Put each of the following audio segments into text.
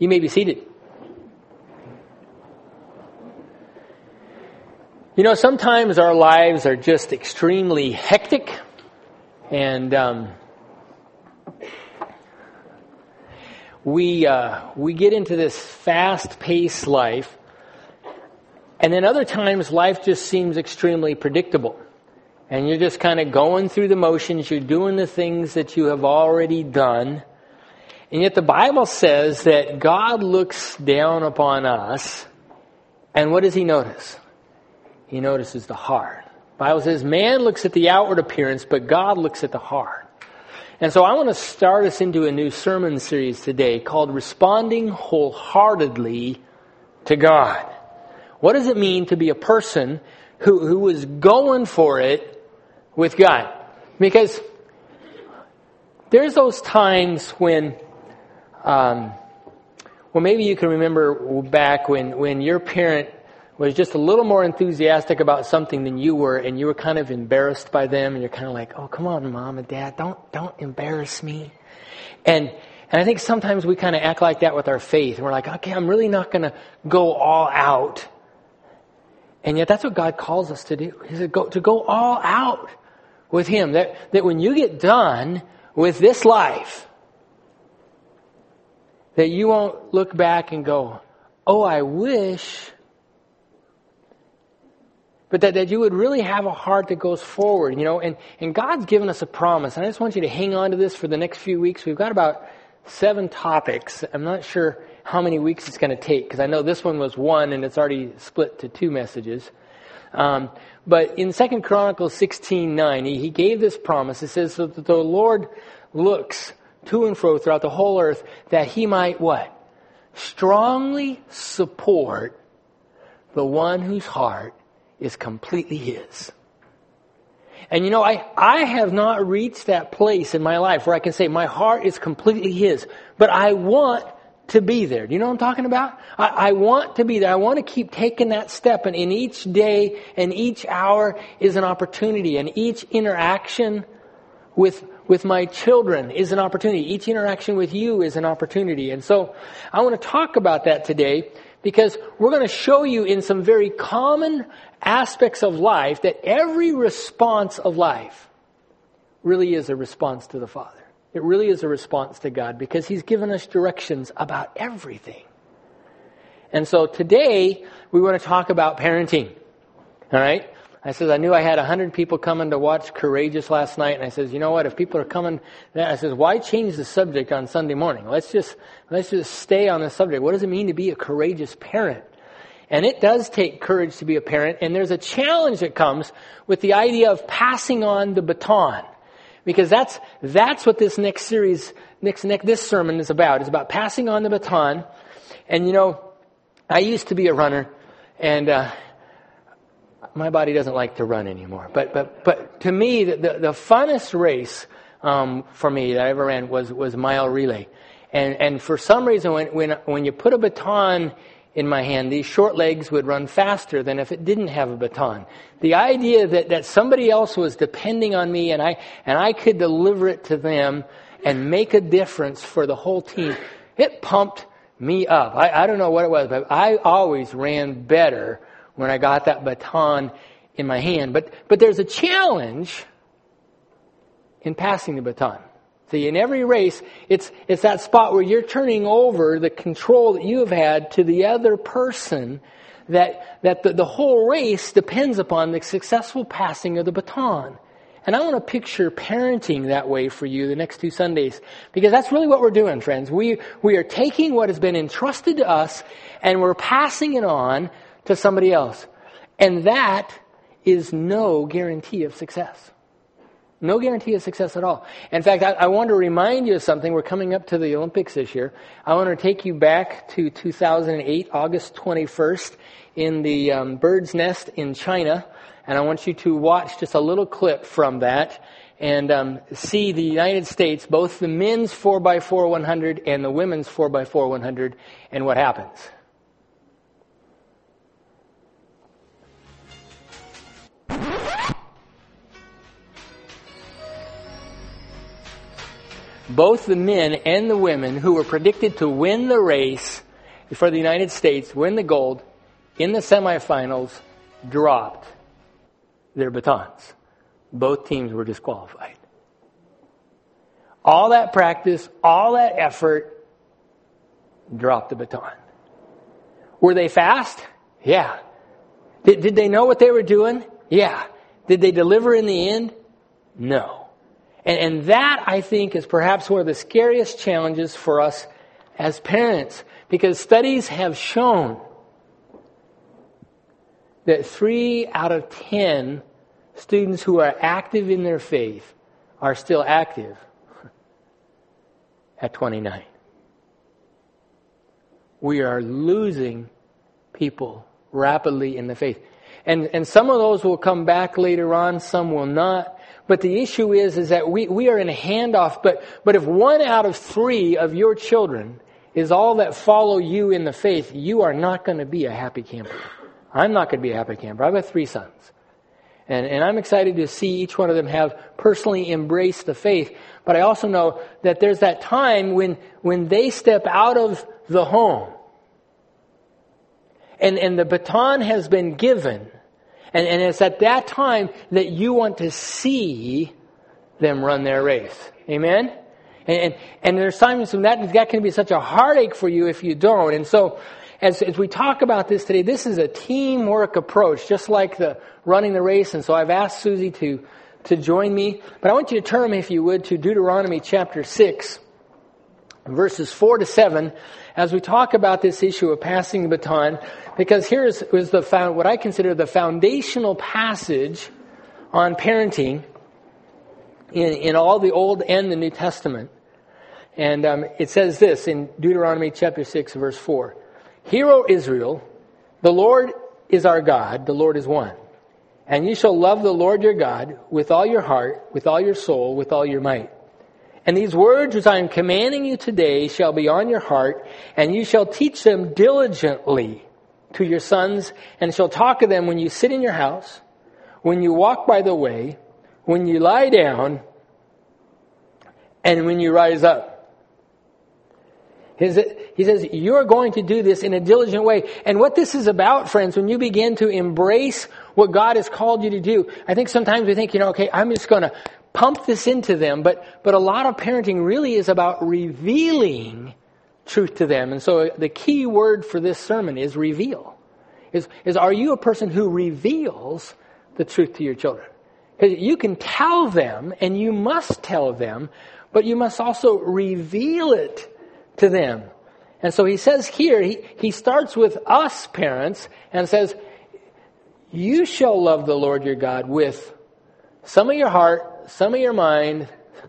You may be seated. You know, sometimes our lives are just extremely hectic, and we get into this fast-paced life, and then other times life just seems extremely predictable. And you're just kind of going through the motions, you're doing the things that you have already done. And yet the Bible says that God looks down upon us, and what does He notice? He notices the heart. The Bible says man looks at the outward appearance, but God looks at the heart. And so I want to start us into a new sermon series today called Responding Wholeheartedly to God. What does it mean to be a person who is going for it with God? Because there's those times when, maybe you can remember back when your parent was just a little more enthusiastic about something than you were, and you were kind of embarrassed by them, and you're kind of like, oh, come on, Mom and Dad, don't embarrass me. And I think sometimes we kind of act like that with our faith, and we're like, okay, I'm really not going to go all out. And yet that's what God calls us to do. He said, to go all out with Him. That when you get done with this life, that you won't look back and go, oh, I wish. But that you would really have a heart that goes forward, you know. And God's given us a promise. And I just want you to hang on to this for the next few weeks. We've got about 7 topics. I'm not sure how many weeks it's going to take, because I know this one was 1 and it's already split to 2 messages. But in 2 Chronicles 16:9, he gave this promise. It says that the Lord looks to and fro throughout the whole earth that He might what? Strongly support the one whose heart is completely His. And you know, I have not reached that place in my life where I can say my heart is completely His, but I want to be there. Do you know what I'm talking about? I want to be there. I want to keep taking that step, and in each day and each hour is an opportunity, and each interaction with my children is an opportunity. Each interaction with you is an opportunity. And so I want to talk about that today, because we're going to show you in some very common aspects of life that every response of life really is a response to the Father. It really is a response to God, because He's given us directions about everything. And so today we want to talk about parenting. All right? I knew I had 100 people coming to watch Courageous last night, and I says, you know what, if people are coming, I says, why change the subject on Sunday morning? Let's just stay on the subject. What does it mean to be a courageous parent? And it does take courage to be a parent, and there's a challenge that comes with the idea of passing on the baton. Because that's what this next series, this sermon is about. It's about passing on the baton. And you know, I used to be a runner, and my body doesn't like to run anymore. But to me, the funnest race for me that I ever ran was mile relay. And for some reason, when you put a baton in my hand, these short legs would run faster than if it didn't have a baton. The idea that somebody else was depending on me, and I could deliver it to them and make a difference for the whole team, it pumped me up. I don't know what it was, but I always ran better when I got that baton in my hand. But there's a challenge in passing the baton. See, in every race, it's that spot where you're turning over the control that you have had to the other person, that the whole race depends upon the successful passing of the baton. And I want to picture parenting that way for you the next 2 Sundays, because that's really what we're doing, friends. We are taking what has been entrusted to us and we're passing it on to somebody else. And that is no guarantee of success. No guarantee of success at all. In fact, I want to remind you of something. We're coming up to the Olympics this year. I want to take you back to 2008, August 21st, in the bird's nest in China. And I want you to watch just a little clip from that and see the United States, both the men's 4x4 100 and the women's 4x4 100, and what happens. both the men and the women who were predicted to win the race for the United States, win the gold in the semifinals, dropped their batons. Both teams were disqualified. All that practice, all that effort, dropped the baton. Were they fast? Yeah. Did they know what they were doing? Yeah. Did they deliver in the end? No. And that, I think, is perhaps one of the scariest challenges for us as parents, because studies have shown that 3 out of 10 students who are active in their faith are still active at 29. We are losing people rapidly in the faith. And some of those will come back later on, some will not. But the issue is that we are in a handoff. But if 1 out of 3 of your children is all that follow you in the faith, you are not going to be a happy camper. I'm not going to be a happy camper. I've got 3 sons. And I'm excited to see each one of them have personally embraced the faith. But I also know that there's that time when they step out of the home and the baton has been given. And it's at that time that you want to see them run their race. Amen? And there's times when that can be such a heartache for you if you don't. And so as we talk about this today, this is a teamwork approach, just like the running the race. And so I've asked Susie to join me. But I want you to turn, if you would, to Deuteronomy chapter 6, verses 4 to 7, as we talk about this issue of passing the baton. Because here is what I consider the foundational passage on parenting in all the Old and the New Testament. And it says this in Deuteronomy chapter 6, verse 4. Hear, O Israel, the Lord is our God, the Lord is one. And you shall love the Lord your God with all your heart, with all your soul, with all your might. And these words which I am commanding you today shall be on your heart, and you shall teach them diligently to your sons, and shall talk of them when you sit in your house, when you walk by the way, when you lie down, and when you rise up. He says, you're going to do this in a diligent way. And what this is about, friends, when you begin to embrace what God has called you to do, I think sometimes we think, okay, I'm just going to pump this into them. But a lot of parenting really is about revealing truth to them. And so the key word for this sermon is reveal. Is are you a person who reveals the truth to your children? Because you can tell them, and you must tell them, but you must also reveal it to them. And so he says here, he starts with us parents and says, you shall love the Lord your God with some of your heart, some of your mind.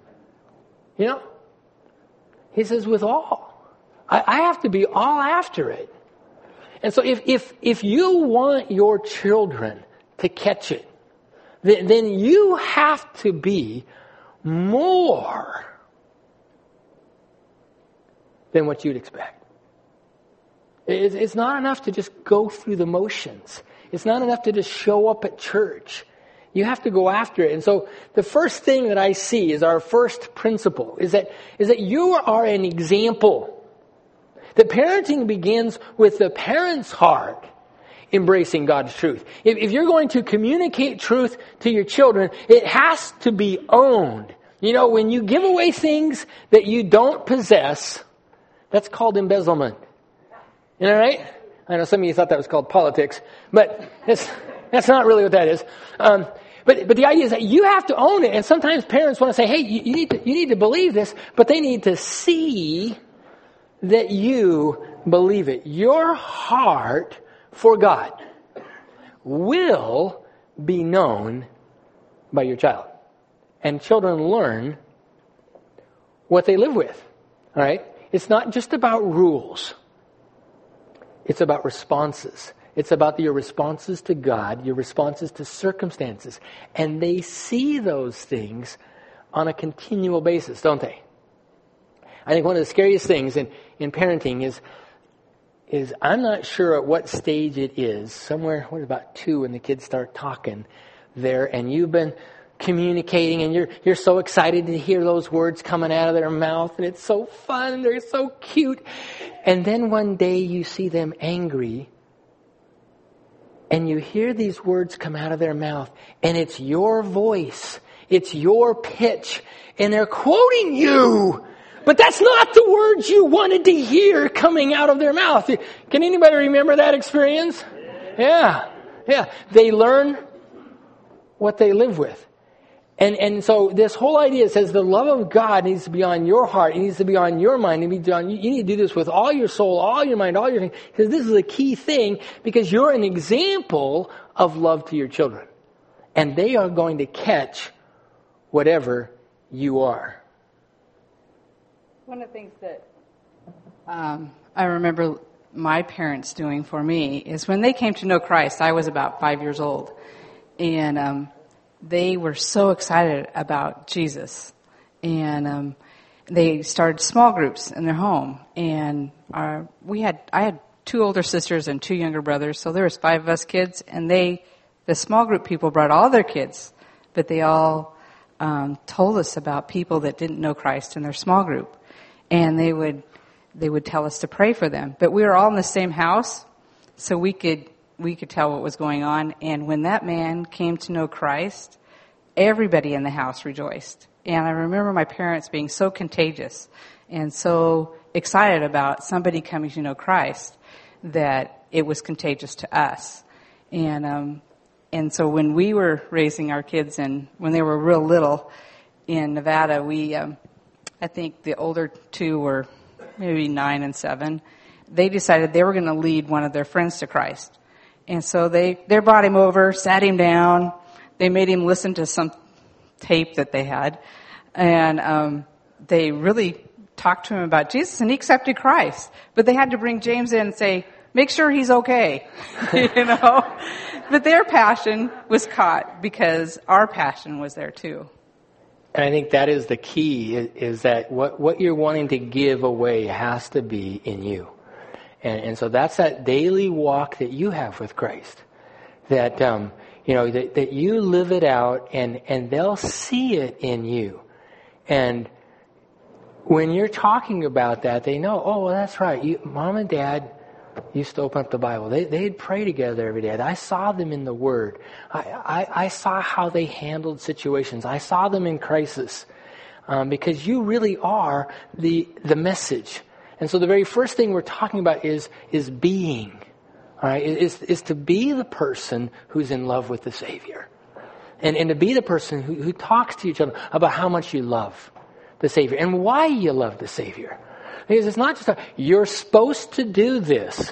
He says with all. I have to be all after it. And so if you want your children to catch it, then you have to be more than what you'd expect. It's not enough to just go through the motions. It's not enough to just show up at church. You have to go after it. And so the first thing that I see is our first principle is that you are an example. That parenting begins with the parent's heart embracing God's truth. If you're going to communicate truth to your children, it has to be owned. When you give away things that you don't possess, that's called embezzlement. Right? I know some of you thought that was called politics, but that's not really what that is. But the idea is that you have to own it. And sometimes parents want to say, hey, you need to believe this, but they need to see that you believe it. Your heart for God will be known by your child. And children learn what they live with. All right? It's not just about rules. It's about responses. It's about your responses to God, your responses to circumstances. And they see those things on a continual basis, don't they? I think one of the scariest things in parenting is I'm not sure at what stage it is, somewhere, about 2 when the kids start talking there, and you've been communicating, and you're so excited to hear those words coming out of their mouth, and it's so fun, they're so cute. And then one day you see them angry, and you hear these words come out of their mouth, and it's your voice, it's your pitch, and they're quoting you. But that's not the words you wanted to hear coming out of their mouth. Can anybody remember that experience? Yeah. They learn what they live with. And so this whole idea says the love of God needs to be on your heart. It needs to be on your mind. You need to do this with all your soul, all your mind, all your things. Because this is a key thing, because you're an example of love to your children. And they are going to catch whatever you are. One of the things that I remember my parents doing for me is when they came to know Christ, I was about 5 years old. And they were so excited about Jesus. And they started small groups in their home. And I had 2 older sisters and 2 younger brothers, so there was 5 of us kids. And the small group people brought all their kids, but they all told us about people that didn't know Christ in their small group. And they would tell us to pray for them. But we were all in the same house, so we could tell what was going on. And when that man came to know Christ, everybody in the house rejoiced. And I remember my parents being so contagious and so excited about somebody coming to know Christ that it was contagious to us. And so when we were raising our kids, and when they were real little in Nevada, I think the older 2 were maybe 9 and 7. They decided they were going to lead one of their friends to Christ. And so they brought him over, sat him down. They made him listen to some tape that they had. And they really talked to him about Jesus, and he accepted Christ. But they had to bring James in and say, make sure he's okay. But their passion was caught because our passion was there too. And I think that is the key, is that what you're wanting to give away has to be in you. And so that's that daily walk that you have with Christ. That, that you live it out, and they'll see it in you. And when you're talking about that, they know, oh, well, that's right. Mom and Dad used to open up the Bible. They'd pray together every day. I saw them in the Word. I saw how they handled situations. I saw them in crisis. Because you really are the message. And so the very first thing we're talking about is being. All right? Is to be the person who's in love with the Savior. And to be the person who talks to each other about how much you love the Savior and why you love the Savior. Because it's not just you're supposed to do this.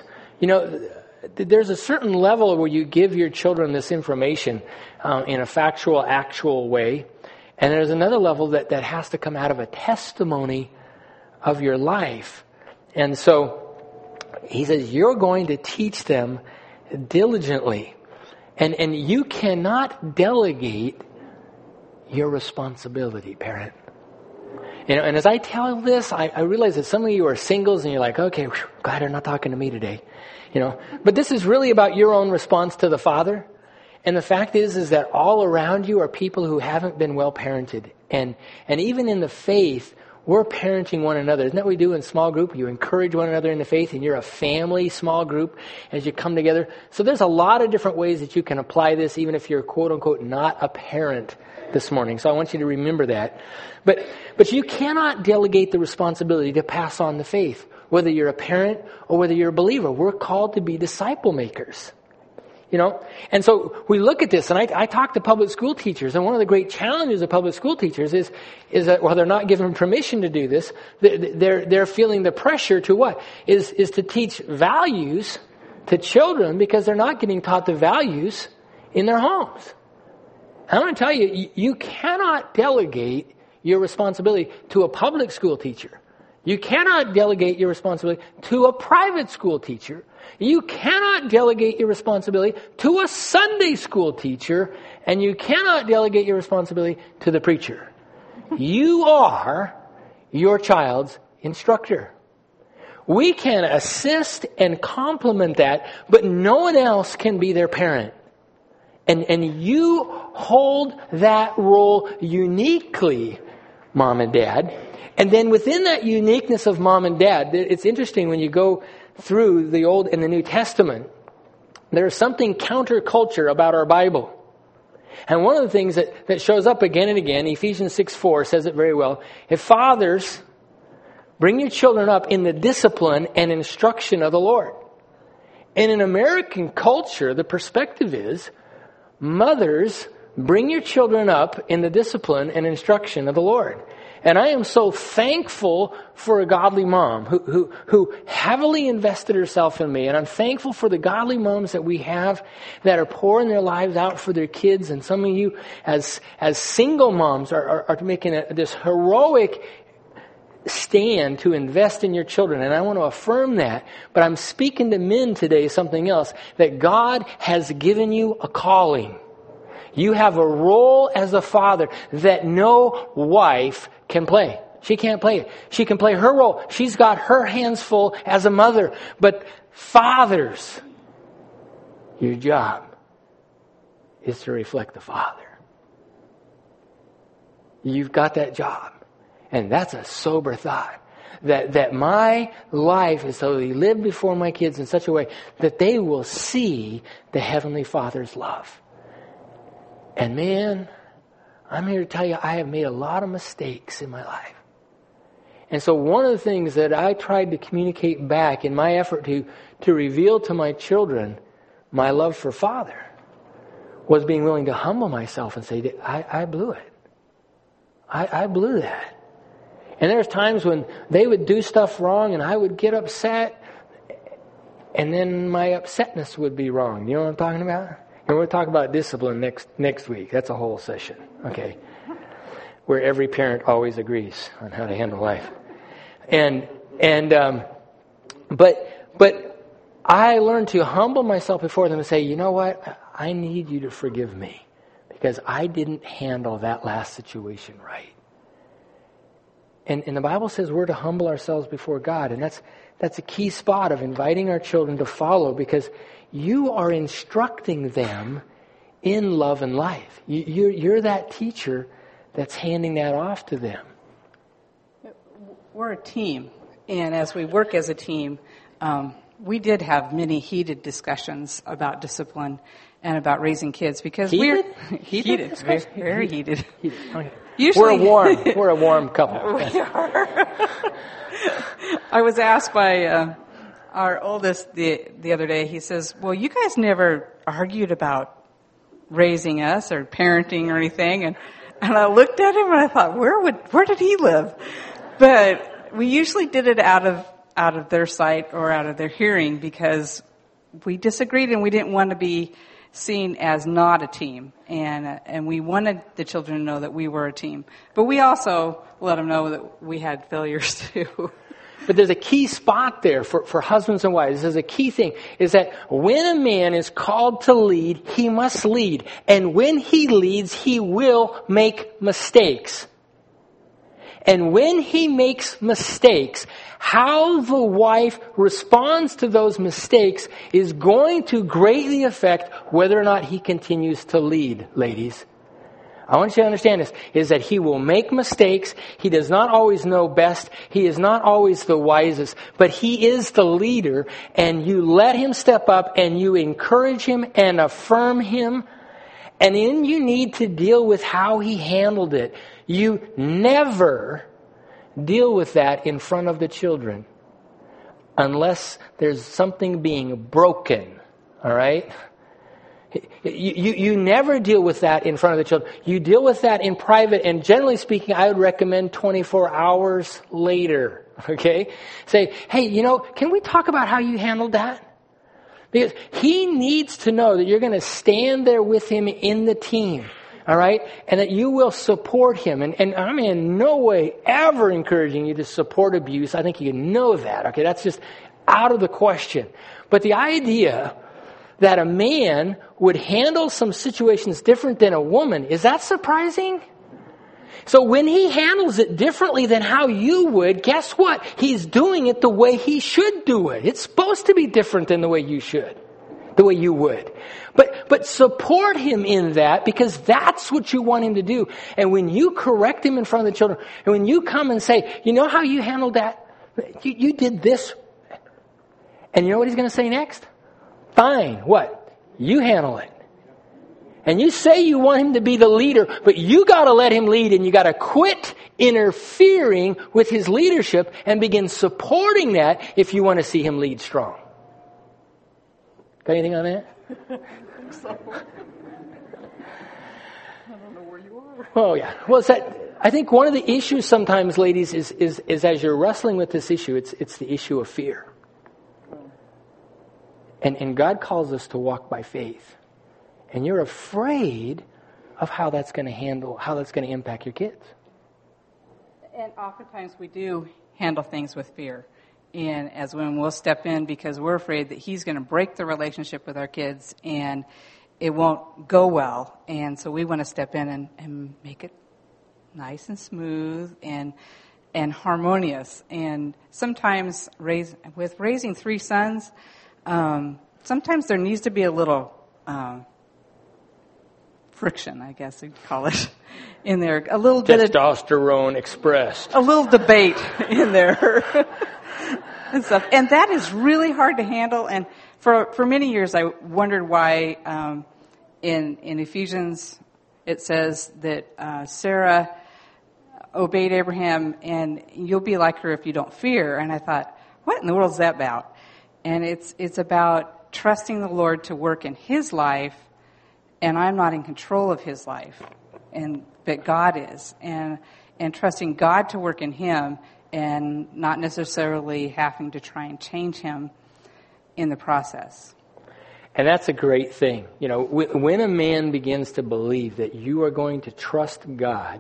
There's a certain level where you give your children this information in a factual, actual way. And there's another level that has to come out of a testimony of your life. And so he says, you're going to teach them diligently. And you cannot delegate your responsibility, parent. And as I tell this, I realize that some of you are singles and you're like, okay, glad they're not talking to me today. But this is really about your own response to the Father. And the fact is that all around you are people who haven't been well parented. And even in the faith, we're parenting one another. Isn't that what we do in small group? You encourage one another in the faith, and you're a family small group as you come together. So there's a lot of different ways that you can apply this, even if you're quote unquote not a parent this morning. So I want you to remember that. But you cannot delegate the responsibility to pass on the faith, whether you're a parent or whether you're a believer. We're called to be disciple makers. And so we look at this, and I talk to public school teachers, and one of the great challenges of public school teachers is that while they're not given permission to do this, they're feeling the pressure to what? Is to teach values to children because they're not getting taught the values in their homes. I'm going to tell you, you cannot delegate your responsibility to a public school teacher. You cannot delegate your responsibility to a private school teacher. You cannot delegate your responsibility to a Sunday school teacher, and you cannot delegate your responsibility to the preacher. You are your child's instructor. We can assist and complement that, but no one else can be their parent. And you hold that role uniquely, Mom and Dad. And then within that uniqueness of Mom and Dad, it's interesting when you go through the Old and the New Testament, there's something counterculture about our Bible. And one of the things that shows up again and again, Ephesians 6:4 says it very well. If fathers, bring your children up in the discipline and instruction of the Lord. And in American culture, the perspective is, mothers, bring your children up in the discipline and instruction of the Lord. And I am so thankful for a godly mom who heavily invested herself in me. And I'm thankful for the godly moms that we have that are pouring their lives out for their kids. And some of you as single moms are making this heroic stand to invest in your children. And I want to affirm that. But I'm speaking to men today something else. That God has given you a calling. You have a role as a father that no wife can play. She can't play it. She can play her role. She's got her hands full as a mother. But fathers, your job is to reflect the Father. You've got that job. And that's a sober thought. That my life is to live before my kids in such a way that they will see the Heavenly Father's love. And man, I'm here to tell you, I have made a lot of mistakes in my life. And so one of the things that I tried to communicate back in my effort to reveal to my children my love for Father was being willing to humble myself and say, I blew it. I blew that. And there's times when they would do stuff wrong and I would get upset, and then my upsetness would be wrong. You know what I'm talking about? And we'll talk about discipline next week. That's a whole session, okay? Where every parent always agrees on how to handle life. But I learned to humble myself before them and say, you know what? I need you to forgive me because I didn't handle that last situation right. And the Bible says we're to humble ourselves before God, and that's a key spot of inviting our children to follow, because you are instructing them in love and life. You're that teacher that's handing that off to them. We're a team, and as we work as a team, we did have many heated discussions about discipline and about raising kids, because heated? Heated, very heated. Okay. Usually, we're a warm couple. We are. I was asked by our oldest the other day. He says, "Well, you guys never argued about raising us or parenting or anything." And I looked at him and I thought, where did he live? But we usually did it out of their sight or out of their hearing, because we disagreed and we didn't want to be seen as not a team, and we wanted the children to know that we were a team. But we also let them know that we had failures too. But there's a key spot there for husbands and wives. There's a key thing, is that when a man is called to lead, he must lead. And when he leads, he will make mistakes. And when he makes mistakes, how the wife responds to those mistakes is going to greatly affect whether or not he continues to lead, ladies. I want you to understand this, is that he will make mistakes. He does not always know best. He is not always the wisest, but he is the leader, and you let him step up and you encourage him and affirm him. And then you need to deal with how he handled it. You never deal with that in front of the children unless there's something being broken. All right? You never deal with that in front of the children. You deal with that in private, and generally speaking, I would recommend 24 hours later. Okay? Say, hey, can we talk about how you handled that? Because he needs to know that you're going to stand there with him in the team. All right? And that you will support him. And I'm in no way ever encouraging you to support abuse. I think you know that. Okay? That's just out of the question. But the idea that a man would handle some situations different than a woman, is that surprising? So when he handles it differently than how you would, guess what? He's doing it the way he should do it. It's supposed to be different than the way you should. the way you would. But support him in that, because that's what you want him to do. And when you correct him in front of the children, and when you come and say, you know how you handled that? You did this. And you know what he's going to say next? Fine. What? You handle it. And you say you want him to be the leader, but you got to let him lead, and you got to quit interfering with his leadership and begin supporting that if you want to see him lead strong. Got anything on that? I think so. I don't know where you are. Oh, yeah. Well, it's that, I think one of the issues sometimes, ladies, is as you're wrestling with this issue, it's the issue of fear. And God calls us to walk by faith. And you're afraid of how that's going to impact your kids. And oftentimes we do handle things with fear. And as when we'll step in because we're afraid that he's going to break the relationship with our kids and it won't go well. And so we want to step in and make it nice and smooth and harmonious. And sometimes with raising 3 sons, sometimes there needs to be a little friction, I guess you'd call it, in there. A little bit of testosterone expressed. A little debate in there. And stuff. And that is really hard to handle. And for many years, I wondered why in Ephesians it says that Sarah obeyed Abraham, and you'll be like her if you don't fear. And I thought, what in the world is that about? And it's about trusting the Lord to work in his life, and I'm not in control of his life, but God is, and trusting God to work in him, and not necessarily having to try and change him in the process. And that's a great thing. You know, when a man begins to believe that you are going to trust God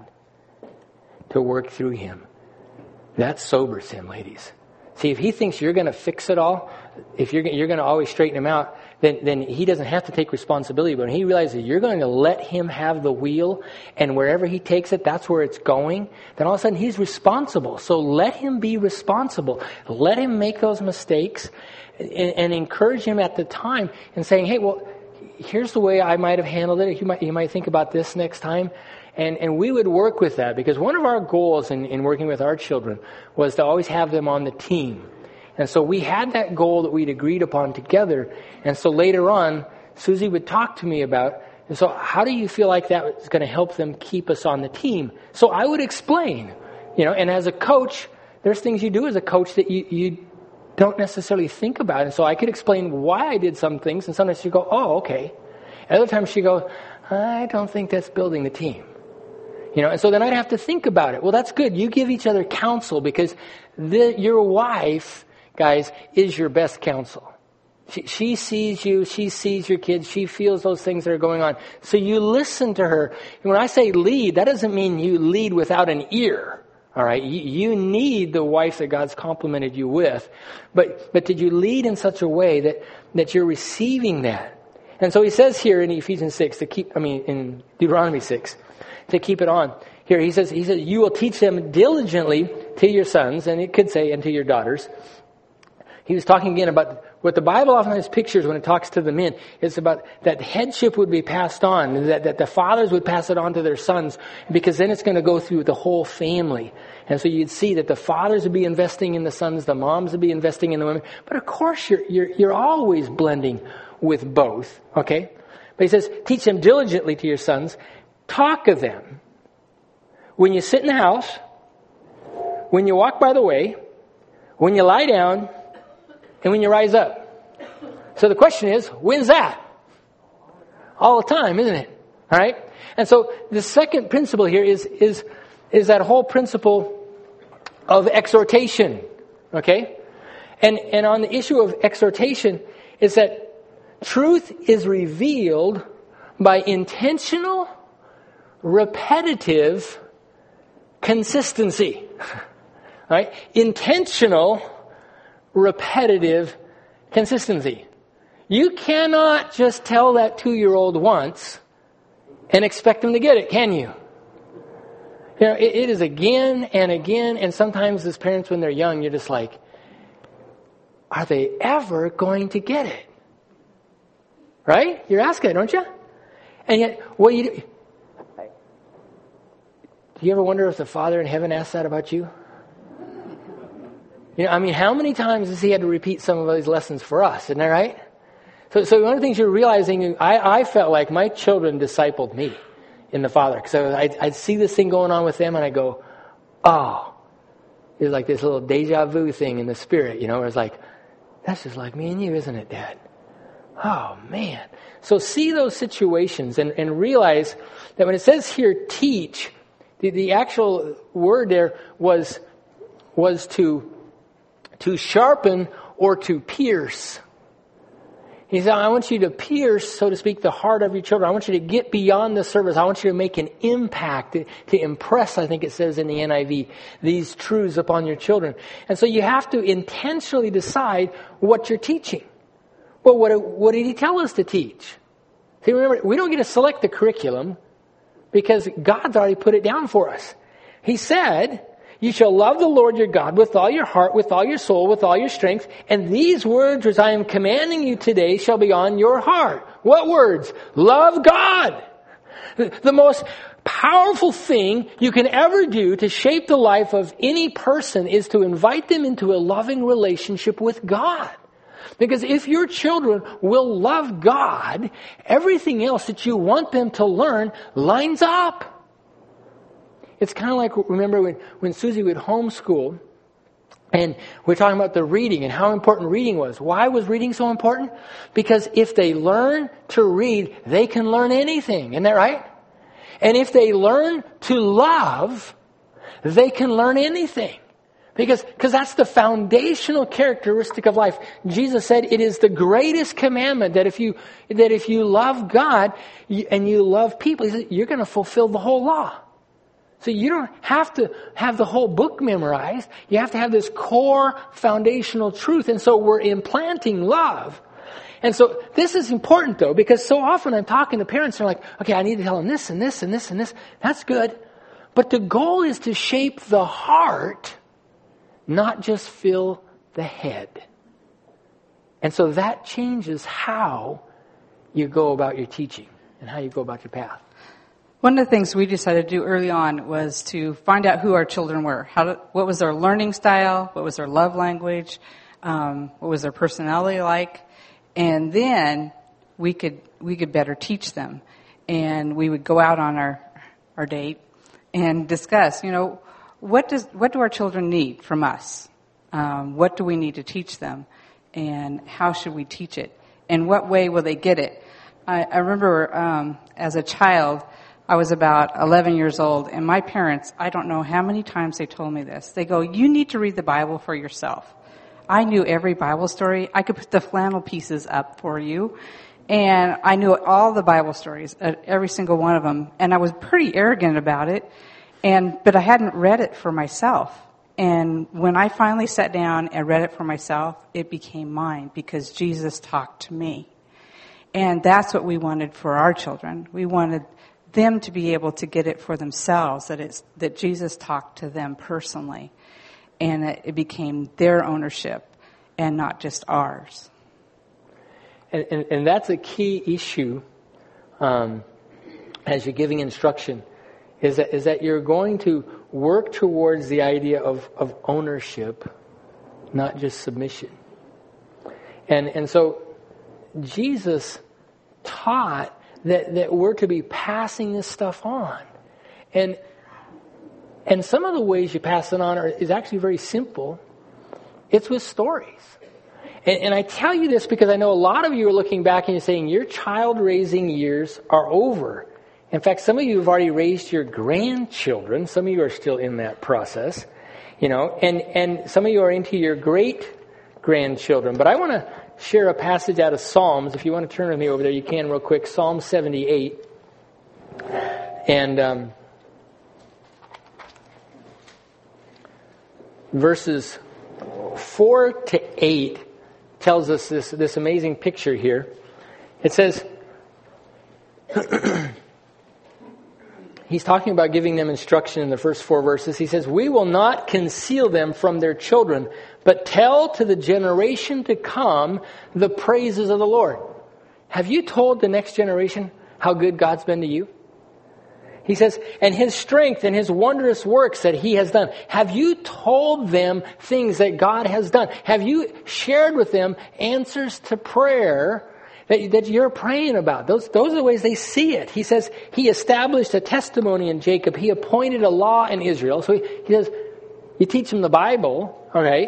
to work through him, that sobers him, ladies. See, if he thinks you're going to fix it all, if you're going to always straighten him out, then he doesn't have to take responsibility. But when he realizes you're going to let him have the wheel, and wherever he takes it, that's where it's going, then all of a sudden he's responsible. So let him be responsible. Let him make those mistakes, and encourage him at the time and saying, hey, well, here's the way I might have handled it. You might think about this next time. And we would work with that, because one of our goals in working with our children was to always have them on the team. And so we had that goal that we'd agreed upon together. And so later on, Susie would talk to me about, and so how do you feel like that is going to help them keep us on the team? So I would explain, and as a coach, there's things you do as a coach that you don't necessarily think about. And so I could explain why I did some things, and sometimes she'd go, oh, okay. And other times she'd go, I don't think that's building the team. And so then I'd have to think about it. Well, that's good. You give each other counsel, because your wife, guys, is your best counsel. She sees you. She sees your kids. She feels those things that are going on. So you listen to her. And when I say lead, that doesn't mean you lead without an ear. All right. You need the wife that God's complimented you with. But did you lead in such a way that you're receiving that? And so he says here in Ephesians 6 in Deuteronomy 6, to keep it on. Here he says, you will teach them diligently to your sons, and it could say, and to your daughters. He was talking again about what the Bible often has pictures when it talks to the men. It's about that headship would be passed on, that the fathers would pass it on to their sons, because then it's going to go through the whole family. And so you'd see that the fathers would be investing in the sons, the moms would be investing in the women. But of course, you're always blending with both. Okay? But he says, teach them diligently to your sons. Talk of them when you sit in the house, when you walk by the way, when you lie down, and when you rise up. So the question is, when's that? All the time, isn't it? All right? And so the second principle here is that whole principle of exhortation. Okay? And on the issue of exhortation is that truth is revealed by intentional, repetitive consistency. Right? Intentional, repetitive consistency. You cannot just tell that 2-year-old once and expect them to get it, can you? It is again and again, and sometimes as parents when they're young, you're just like, are they ever going to get it? Right? You're asking it, don't you? And yet, what you do you ever wonder if the Father in heaven asks that about you? You know, I mean, how many times has He had to repeat some of these lessons for us? Isn't that right? So one of the things you're realizing, I felt like my children discipled me in the Father. Because I'd see this thing going on with them and I go, oh, it's like this little deja vu thing in the Spirit, you know, where it's like, that's just like me and you, isn't it, Dad? Oh, man. So see those situations and realize that when it says here, teach, the actual word there was to sharpen or to pierce. He said, I want you to pierce, so to speak, the heart of your children. I want you to get beyond the surface. I want you to make an impact, to impress, I think it says in the NIV, these truths upon your children. And so you have to intentionally decide what you're teaching. Well, what did He tell us to teach? See, remember, we don't get to select the curriculum because God's already put it down for us. He said, you shall love the Lord your God with all your heart, with all your soul, with all your strength. And these words which I am commanding you today shall be on your heart. What words? Love God. The most powerful thing you can ever do to shape the life of any person is to invite them into a loving relationship with God. Because if your children will love God, everything else that you want them to learn lines up. It's kind of like, remember when Susie would homeschool, and we're talking about the reading and how important reading was. Why was reading so important? Because if they learn to read, they can learn anything. Isn't that right? And if they learn to love, they can learn anything. Because that's the foundational characteristic of life. Jesus said it is the greatest commandment that if you love God and you love people, He said, you're going to fulfill the whole law. So you don't have to have the whole book memorized. You have to have this core foundational truth. And so we're implanting love. And so this is important though, because so often I'm talking to parents and they're like, okay, I need to tell them this and this and this and this. That's good. But the goal is to shape the heart, not just fill the head. And so that changes how you go about your teaching and how you go about your path. One of the things we decided to do early on was to find out who our children were. What was their learning style? What was their love language? What was their personality like? And then we could better teach them. And we would go out on our date and discuss, what do our children need from us? What do we need to teach them? And how should we teach it? In what way will they get it? I remember as a child, I was about 11 years old, and my parents, I don't know how many times they told me this. They go, you need to read the Bible for yourself. I knew every Bible story. I could put the flannel pieces up for you. And I knew all the Bible stories, every single one of them. And I was pretty arrogant about it. But I hadn't read it for myself. And when I finally sat down and read it for myself, it became mine because Jesus talked to me. And that's what we wanted for our children. We wanted them to be able to get it for themselves, that Jesus talked to them personally. And that it became their ownership and not just ours. And that's a key issue as you're giving instruction, is that you're going to work towards the idea of ownership, not just submission. And so Jesus taught that we're to be passing this stuff on. And some of the ways you pass it on is actually very simple. It's with stories. And I tell you this because I know a lot of you are looking back and you're saying your child raising years are over. In fact, some of you have already raised your grandchildren. Some of you are still in that process, and some of you are into your great grandchildren. But I want to share a passage out of Psalms. If you want to turn with me over there, you can real quick. Psalm 78. And verses 4 to 8 tells us this amazing picture here. It says, he's talking about giving them instruction in the first 4 verses. He says, we will not conceal them from their children, but tell to the generation to come the praises of the Lord. have you told the next generation how good God's been to you? He says, and His strength and His wondrous works that He has done. Have you told them things that God has done? Have you shared with them answers to prayer that you're praying about? Those are the ways they see it. He says He established a testimony in Jacob. He appointed a law in Israel. So he says, you teach them the Bible, all right?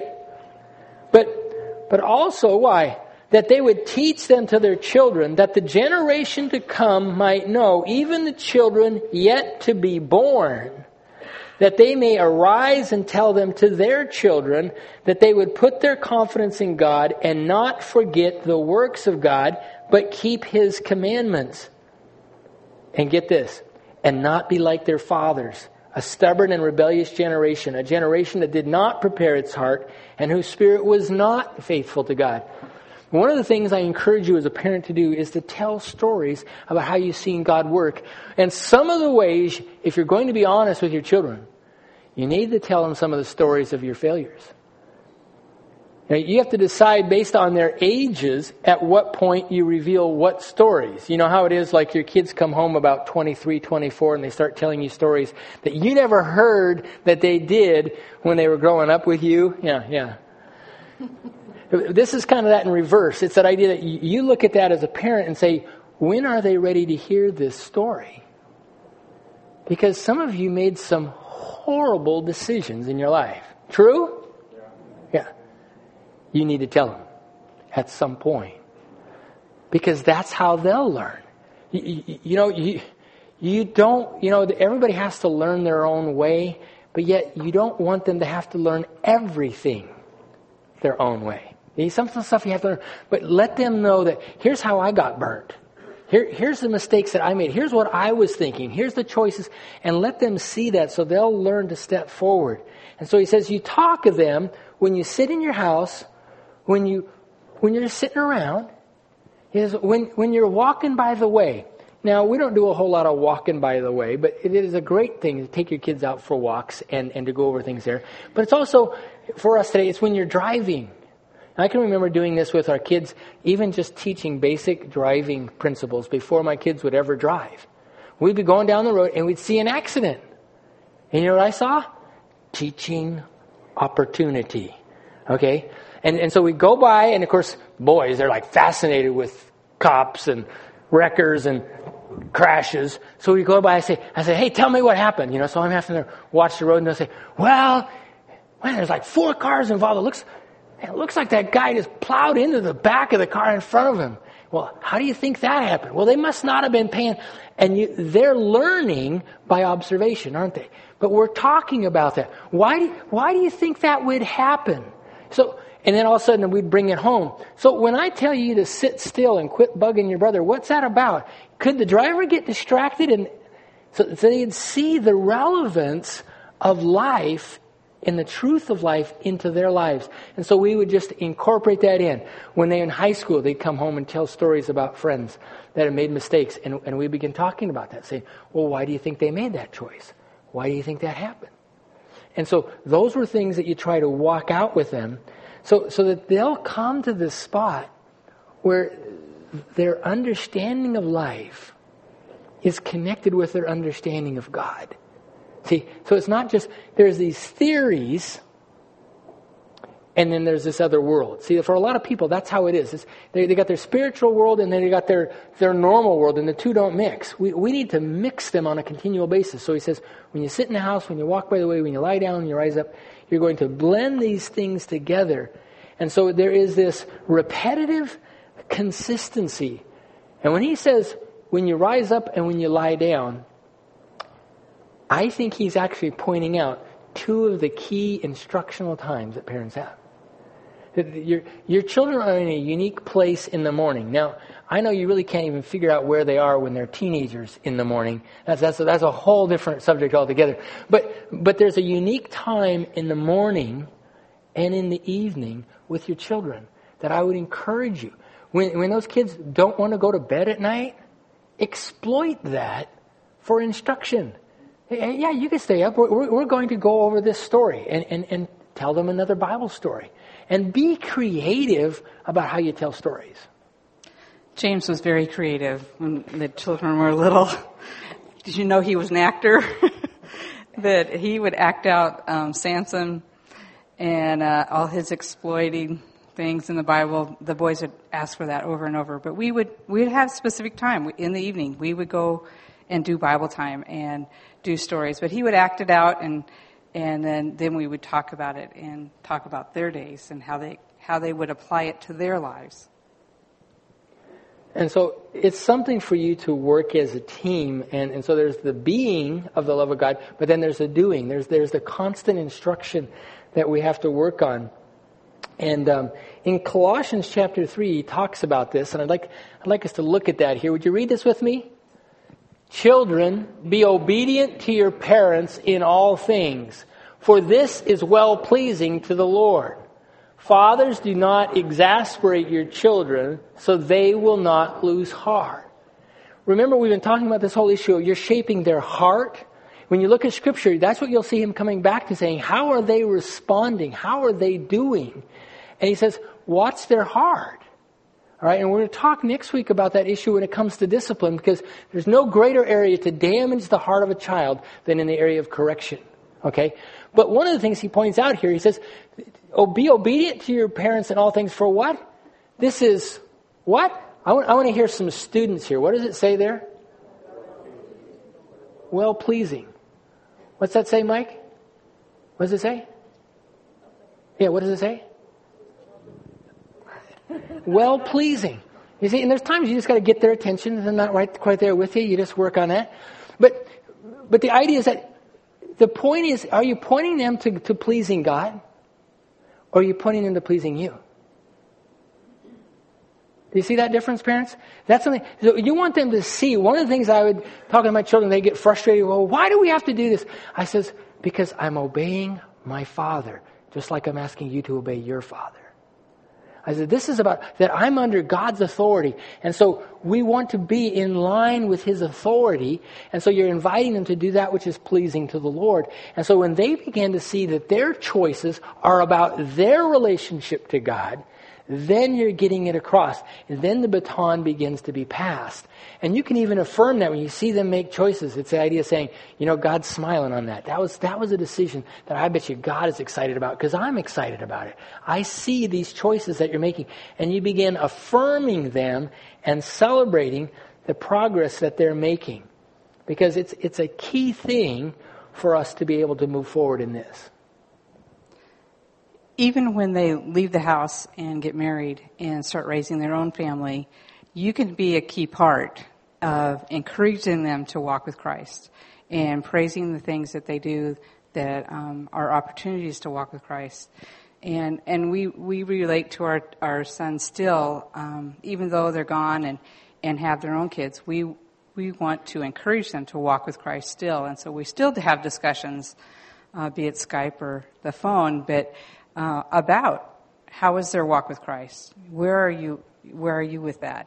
But also, why? That they would teach them to their children, that the generation to come might know, even the children yet to be born, that they may arise and tell them to their children, that they would put their confidence in God and not forget the works of God, but keep His commandments. And get this, and not be like their fathers, a stubborn and rebellious generation, a generation that did not prepare its heart and whose spirit was not faithful to God. One of the things I encourage you as a parent to do is to tell stories about how you've seen God work. And some of the ways, if you're going to be honest with your children, you need to tell them some of the stories of your failures. Now, you have to decide based on their ages at what point you reveal what stories. You know how it is, like your kids come home about 23, 24 and they start telling you stories that you never heard that they did when they were growing up with you. Yeah. This is kind of that in reverse. It's that idea that you look at that as a parent and say, when are they ready to hear this story? Because some of you made some horrible decisions in your life. True? Yeah. You need to tell them at some point. Because that's how they'll learn. You don't, everybody has to learn their own way, but yet you don't want them to have to learn everything their own way. Some stuff you have to learn, but let them know that here's how I got burnt. Here's the mistakes that I made. Here's what I was thinking. Here's the choices. And let them see that so they'll learn to step forward. And so he says, you talk of them when you sit in your house, when you're sitting around. He says, when you're walking by the way. Now, we don't do a whole lot of walking by the way, but it is a great thing to take your kids out for walks and to go over things there. But it's also, for us today, it's when you're driving. I can remember doing this with our kids, even just teaching basic driving principles before my kids would ever drive. We'd be going down the road and we'd see an accident. And you know what I saw? Teaching opportunity. Okay? And so we'd go by, and of course, boys, they're like fascinated with cops and wreckers and crashes. So we go by, I say, hey, tell me what happened. So I'm having to watch the road, and they'll say, well, man, there's like 4 cars involved. It looks like that guy just plowed into the back of the car in front of him. Well, how do you think that happened? Well, they must not have been paying. And they're learning by observation, aren't they? But we're talking about that. Why do you think that would happen? So, and then all of a sudden we'd bring it home. So when I tell you to sit still and quit bugging your brother, what's that about? Could the driver get distracted? And so they'd see the relevance of life and the truth of life into their lives. And so we would just incorporate that in. When they're in high school, they'd come home and tell stories about friends that had made mistakes. And we begin talking about that, saying, well, why do you think they made that choice? Why do you think that happened? And so those were things that you try to walk out with them so that they'll come to this spot where their understanding of life is connected with their understanding of God. See, so it's not just, there's these theories, and then there's this other world. See, for a lot of people, that's how it is. They got their spiritual world, and then they got their normal world, and the two don't mix. We need to mix them on a continual basis. So he says, when you sit in the house, when you walk by the way, when you lie down, when you rise up, you're going to blend these things together. And so there is this repetitive consistency. And when he says, when you rise up and when you lie down, I think he's actually pointing out 2 of the key instructional times that parents have. Your children are in a unique place in the morning. Now, I know you really can't even figure out where they are when they're teenagers in the morning. That's a whole different subject altogether. But there's a unique time in the morning and in the evening with your children that I would encourage you. When those kids don't want to go to bed at night, exploit that for instruction. Yeah, you can stay up. We're going to go over this story and tell them another Bible story. And be creative about how you tell stories. James was very creative when the children were little. Did you know he was an actor? That he would act out Samson and all his exploiting things in the Bible. The boys would ask for that over and over. But we'd have specific time in the evening. We would go and do Bible time and do stories. But he would act it out, and then we would talk about it and talk about their days and how they would apply it to their lives. And so it's something for you to work as a team. And so there's the being of the love of God, but then there's the doing. There's the constant instruction that we have to work on. And in Colossians chapter 3, he talks about this, and I'd like us to look at that here. Would you read this with me? Children, be obedient to your parents in all things, for this is well-pleasing to the Lord. Fathers, do not exasperate your children, so they will not lose heart. Remember, we've been talking about this whole issue of you're shaping their heart. When you look at Scripture, that's what you'll see him coming back to, saying, how are they responding? How are they doing? And he says, watch their heart. All right, and we're going to talk next week about that issue when it comes to discipline, because there's no greater area to damage the heart of a child than in the area of correction. Okay? But one of the things he points out here, he says, be obedient to your parents in all things for what? This is what? I want to hear some students here. What does it say there? Well-pleasing. What's that say, Mike? What does it say? Yeah, what does it say? Well-pleasing. You see, and there's times you just got to get their attention. They're not right quite there with you. You just work on that. But the idea is that the point is, are you pointing them to pleasing God? Or are you pointing them to pleasing you? Do you see that difference, parents? That's something. So you want them to see. One of the things I would talk to my children, they get frustrated. Well, why do we have to do this? I says, because I'm obeying my Father, just like I'm asking you to obey your Father. I said, this is about that I'm under God's authority. And so we want to be in line with His authority. And so you're inviting them to do that which is pleasing to the Lord. And so when they begin to see that their choices are about their relationship to God, then you're getting it across. And then the baton begins to be passed. And you can even affirm that when you see them make choices. It's the idea of saying, you know, God's smiling on that. That was a decision that I bet you God is excited about, because I'm excited about it. I see these choices that you're making. And you begin affirming them and celebrating the progress that they're making. Because it's a key thing for us to be able to move forward in this. Even when they leave the house and get married and start raising their own family, you can be a key part of encouraging them to walk with Christ and praising the things that they do that are opportunities to walk with Christ. And we relate to our sons still, even though they're gone and have their own kids. We want to encourage them to walk with Christ still. And so we still have discussions, be it Skype or the phone, but about how is their walk with Christ? Where are you with that?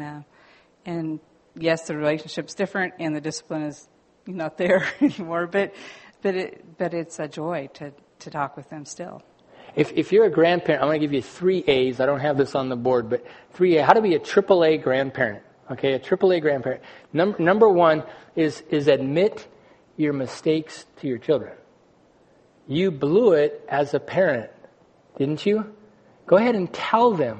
And yes, the relationship's different and the discipline is not there anymore, but it's a joy to talk with them still. If you're a grandparent, I'm going to give you 3 A's. I don't have this on the board, but 3A. How to be a AAA grandparent. Okay, a AAA grandparent. Number 1 is admit your mistakes to your children. You blew it as a parent, didn't you? Go ahead and tell them.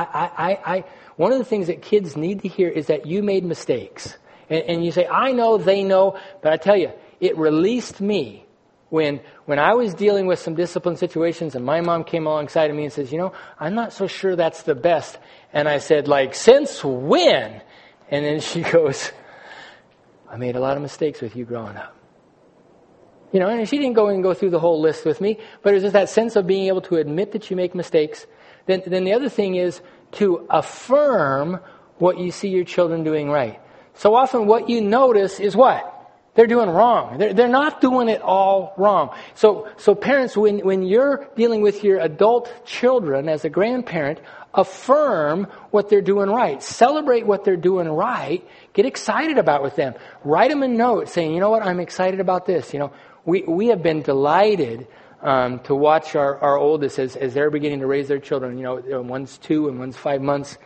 One of the things that kids need to hear is that you made mistakes. And you say, I know, they know, but I tell you, it released me when I was dealing with some discipline situations and my mom came alongside of me and says, you know, I'm not so sure that's the best. And I said, like, since when? And then she goes, I made a lot of mistakes with you growing up. You know, and she didn't go through the whole list with me, but it was just that sense of being able to admit that you make mistakes. Then the other thing is to affirm what you see your children doing right. So often what you notice is what? They're doing wrong. They're not doing it all wrong. So parents, when you're dealing with your adult children as a grandparent, affirm what they're doing right. Celebrate what they're doing right. Get excited about with them. Write them a note saying, you know what, I'm excited about this. You know, we have been delighted to watch our oldest as they're beginning to raise their children. You know, one's 2 and one's 5 months.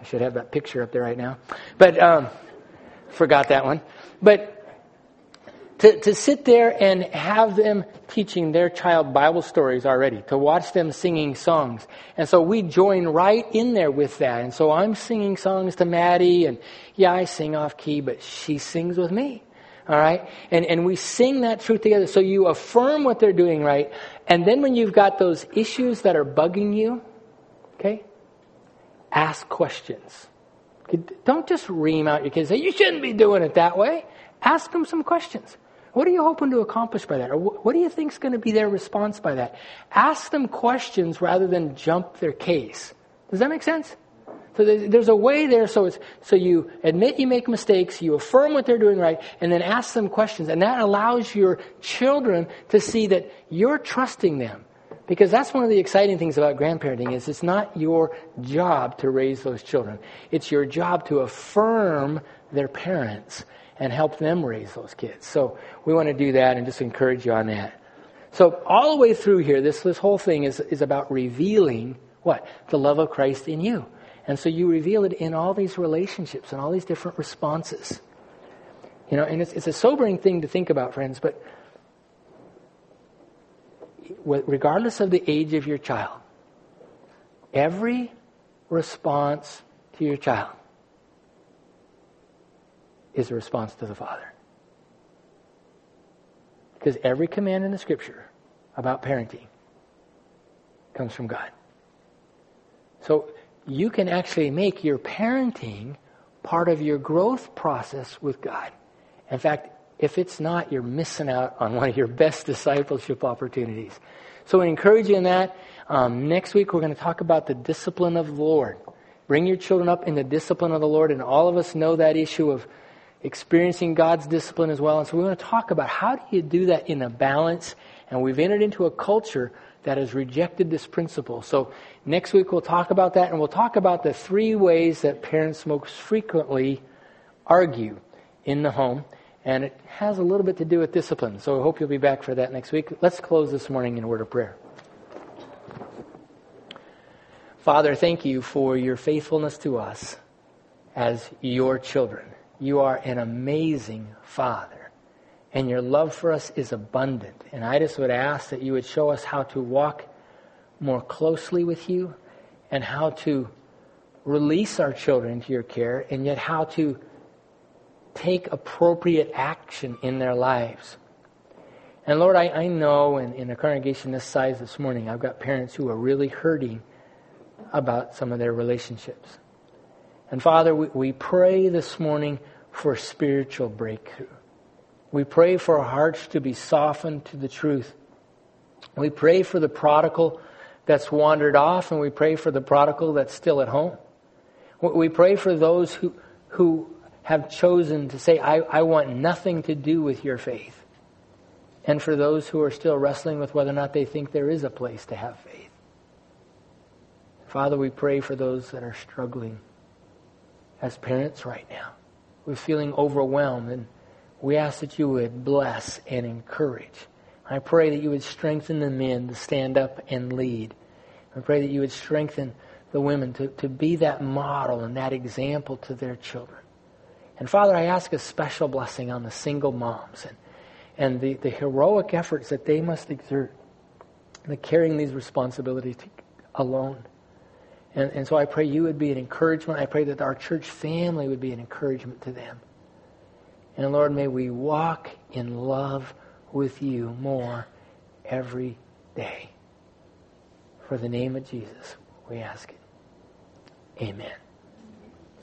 I should have that picture up there right now. But forgot that one. But to sit there and have them teaching their child Bible stories already, to watch them singing songs. And so we join right in there with that. And so I'm singing songs to Maddie, and yeah, I sing off key, but she sings with me. All right? And we sing that truth together. So you affirm what they're doing right. And then when you've got those issues that are bugging you, okay, ask questions. Okay, don't just ream out your kids and say, you shouldn't be doing it that way. Ask them some questions. What are you hoping to accomplish by that? Or what do you think is going to be their response by that? Ask them questions rather than jump their case. Does that make sense? So there's a way there. So you admit you make mistakes, you affirm what they're doing right, and then ask them questions. And that allows your children to see that you're trusting them. Because that's one of the exciting things about grandparenting is it's not your job to raise those children. It's your job to affirm their parents and help them raise those kids. So we want to do that and just encourage you on that. So all the way through here, this whole thing is about revealing what? The love of Christ in you. And so you reveal it in all these relationships and all these different responses. You know, and it's a sobering thing to think about, friends, but regardless of the age of your child, every response to your child is a response to the Father. Because every command in the Scripture about parenting comes from God. So you can actually make your parenting part of your growth process with God. In fact, if it's not, you're missing out on one of your best discipleship opportunities. So I encourage you in that. Next week, we're going to talk about the discipline of the Lord. Bring your children up in the discipline of the Lord. And all of us know that issue of experiencing God's discipline as well. And so we want to talk about how do you do that in a balance. And we've entered into a culture that has rejected this principle. So next week, we'll talk about that. And we'll talk about the 3 ways that parents most frequently argue in the home. And it has a little bit to do with discipline. So I hope you'll be back for that next week. Let's close this morning in a word of prayer. Father, thank you for your faithfulness to us as your children. You are an amazing Father, and your love for us is abundant. And I just would ask that you would show us how to walk more closely with you and how to release our children into your care, and yet how to take appropriate action in their lives. And Lord, I know in a congregation this size this morning, I've got parents who are really hurting about some of their relationships. And Father, we pray this morning for spiritual breakthrough. We pray for our hearts to be softened to the truth. We pray for the prodigal that's wandered off, and we pray for the prodigal that's still at home. We pray for those who have chosen to say, I want nothing to do with your faith. And for those who are still wrestling with whether or not they think there is a place to have faith. Father, we pray for those that are struggling as parents right now. We're feeling overwhelmed, and we ask that you would bless and encourage. I pray that you would strengthen the men to stand up and lead. I pray that you would strengthen the women to be that model and that example to their children. And Father, I ask a special blessing on the single moms and the heroic efforts that they must exert in carrying these responsibilities alone. And so I pray you would be an encouragement. I pray that our church family would be an encouragement to them. And Lord, may we walk in love with you more every day. For the name of Jesus, we ask it. Amen.